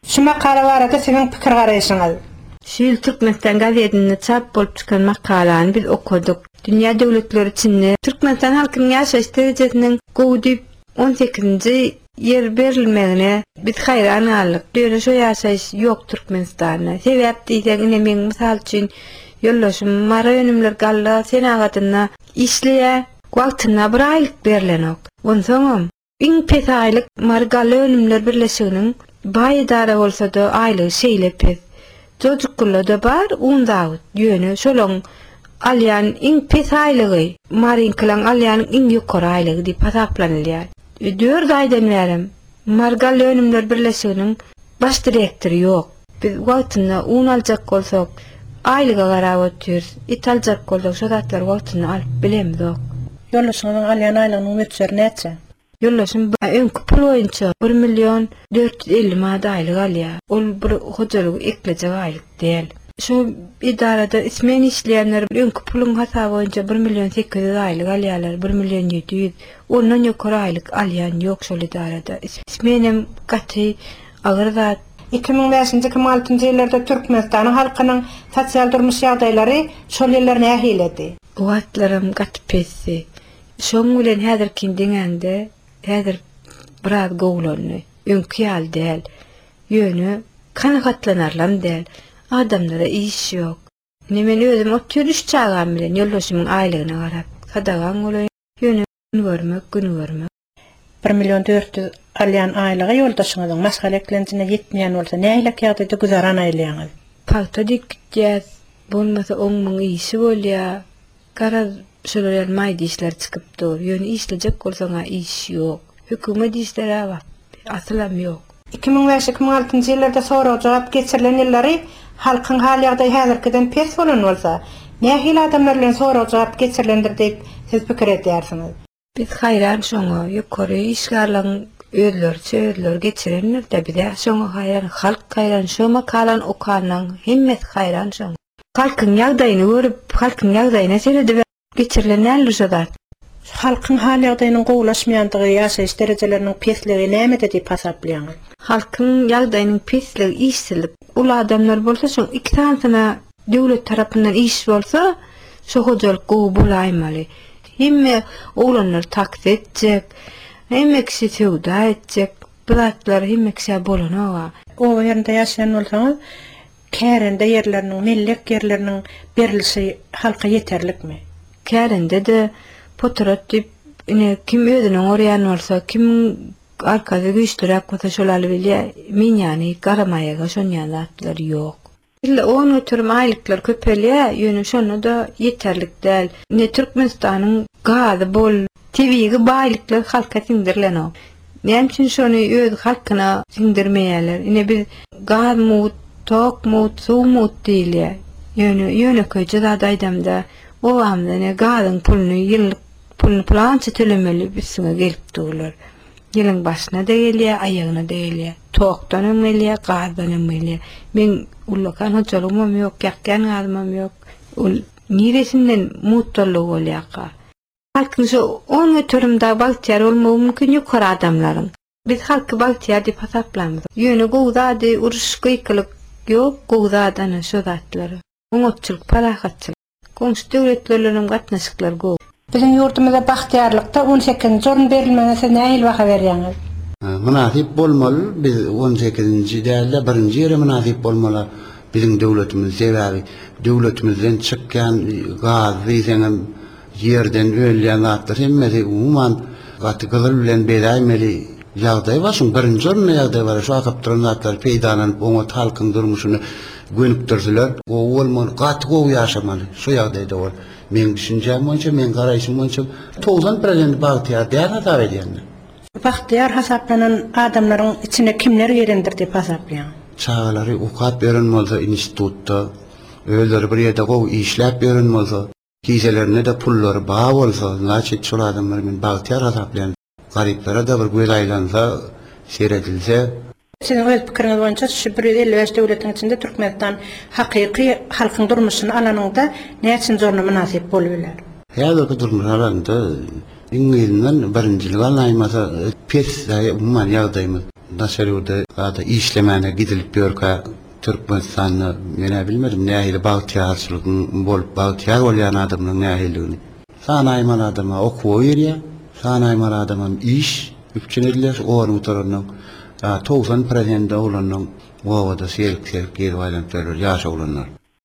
Şu makala barada senin pikir garaýşyňyz? Şol Türkmenistan gazetinde çap bolup çykan makalany biz okuduk. Dünya döwletleri içinde Türkmenistan halkynyň ýaşaş derejesiniň gowudyp 18-nji yer berilmegine biz haýran galdyk. Döne şo ýaşaş ýok Türkmenistanda. Sebäp diýsek, men mysal üçin ýollaşym mara önümler galla senagatyna işleýär. Wagtyna bir aýlyk berilenok. Onsoňam iň pes aýlyk margaly önümler birleşiginiň baýdara bolsa da aýlygy şeýle pes. Çocuklarda bar undawut ýöne şolaň alyan iň pes aýlygy marinklaň alyan iň ýokary aýlygy diýip hasaplanylýar. 4 aýdan bäri margaly önümler birleşiginiň baş direktori ýok. Biz wagtyna un aljak bolsak aýlyga garap ötýär. It aljak bolsak şo zatlar wagtyna alyp bilemdik. Ýollaşyňyň alyan aýlygynyň mölçeri näçe? Ýollaşym öňkü pul boýunça 1.450 manat aýlyk alýar. Ol bir hojalyk eklejek aýlyk däl. Şu idarada ismen işleýänler öňkü puluň hasaby boýunça 1.800 aýlyk alýarlar, 1.700. Ondan ýokary aýlyk alýan ýok şol idarada. Ismenem gaty agyr zat. 2005-2006 ýyllarda Türkmenistanyň halkynyň sosial durmuş ýagdaýlary şol ýyllar nähiledi? Wagtlarym gaty pessi. Şoň bilen häzirki diňende häzir biraz gowlany. Öňkü ýaly däl. Ýöne kanagatlanarlar däl. Adamlara iş ýok. Nemeli özüm otyrýüş çağam bilen ýollaşymyň aýlygyna garap sadagan bolýar. Ýöne gün görmek. 1.400.000 alyan aýlygy ýoldaşyňyzyň maşgaleklenjine ýetmeýän bolsa näýlik ýagdaýda güzaran aýlaýaňyz? Paýta dikýäs, bolmasa 10.000 işi bolýar. Garaz şolar maýdy işler çykyp dur. Ýöne işlejek bolsaňa iş ýok. Hökümet işleri var. Aslam ýok. 2005-2006 ýyllarda soraw jogap geçirilen ýyllary halkyň hal ýagdaýy häzirkiden pes bolan bolsa, nähili adamlar bilen soraw jogap geçirilendir diýip siz pikir edýärsiňiz? Biz haýran şoňa ýokary işgärliň özleri geçirenler de bize şoňa haýran, halk haýran, şo makalan okanyň hemmet haýran şoň. Halkyň ýagdaýyny görüp, halkyň ýagdaýyna seredip geçirilenler şolar. Halkyň hal ýagdaýynyň gowulaşmaýandygy ýaşaýyş derejeleriniň pesligi näme diýip hasaplanýar? Halkyň ýagdaýynyň pesligi işsizlik. Ul adamlar bolsa şoň iki tanesine döwlet tarapyndan iş bolsa, şo hojalyk gowy bolaýmaly. Hemme oglanlar taksir etjek, hemme kişi sewda etjek, biratlar hemme kişi bolanaga. O ýerde ýaşaýan bolsaňyz, kärende ýerleriniň, mellek ýerleriniň berilişi halka ýeterlikmi? Kärende de potrat diýip, kim özüniň orýan bolsa, kim arkada güýçlürek bolsa şolary bilýär. Men ýani garamaýaga şonýan zatlar ýok. İlla onu ötürüm aýlyklar köpelýär, ýöne şonu da ýeterlik däl. Ne Türkmenistanyň gazy bol, tebigi baýlyklar halka siňdirilen. Näme üçin şonu öz halkyna siňdirmeýärler? Ine biz gaz mut, tok mut, suw mut diýilýär. Ýöne köýje zat aýdamda o amda ne gazyň puluny ýyllyk puluny plança tölemeli bizsiňe gelip durlar. Ýylyň başyna da gelýär, aýagyna da gelýär. Tokdan ömmelýär, gazdan ömmelýär. Men ullakan hojalygym ýok, ýakkan gazym ýok. Ol niresinden mutdalyk bolýar. Halkyň şu on ötürümde bagtyar bolmagy mümkin ýokary adamlaryň. Biz halky bagtyar diýip hasaplanýar. Ýöne gowzady uruş gyklyk ýok, gowzadan şu zatlary. Umutçylyk, parahatçylyk. Komşu döwletleriniň gatnaşyklary gowy. Bizim ýurtymyzda bagtyarlykda 18-nji orun berilmegine nähili baha berýäňiz? Münasip bolmaly. Biz 18-nji däl 1-nji ýere münasip bolmaly. Bizim döwletimiz sebäbi döwletimizden çykýan gaz diýseňem ýerden ölýän zatlar hemmesi umuman gatygylar bilen beräýmeli ýagdaý bar. Şoň 1-nji orunda ýagdaý bar. Şu akyp duran zatlar peýdananyp oňa halkyň durmuşyny gönükdirdiler. O bolmaly, gaty gowy ýaşamaly. Şu ýagdaýda bol. Men düşünjem boýunça, men garaýşym boýunça 90% bagtyar däl hasap edýänler. Bagtyar hasaplanan adamlaryň içine kimler girendir diýip hasaplanýar? Çağalary ukat beren bolsa institutda, özleri bir ýerde gowy işläp beren bolsa, kiselerine de pullary ba bolsa, näçe şol adamlar men bagtyar hasaplanýar. Garyplara da bir göz aýlansa, seredilse. Sizin öz pikiriňiz boýunça şu 155 döwletiň içinde Türkmenistan hakyky halkyň durmuşyny alanyňda näçe zorna münasip bolýarlar? Häzirki durmuş alanda iňinden birinjilik alnaýmasa pes umuman ýagdaýymyz Nasaruda da işlemene gidilip börka Türkmenistan'ı mene bilmedim nähili bagtiyarçylygyň bolup bagtiyar bolýan adamyň nähilligini. Sanaýman adama okuw berýär, sanaýman adama iş üpçünediler onuň taranyň 90% olanyň wagada serk gelip aýlantylar ýaşa olanlar.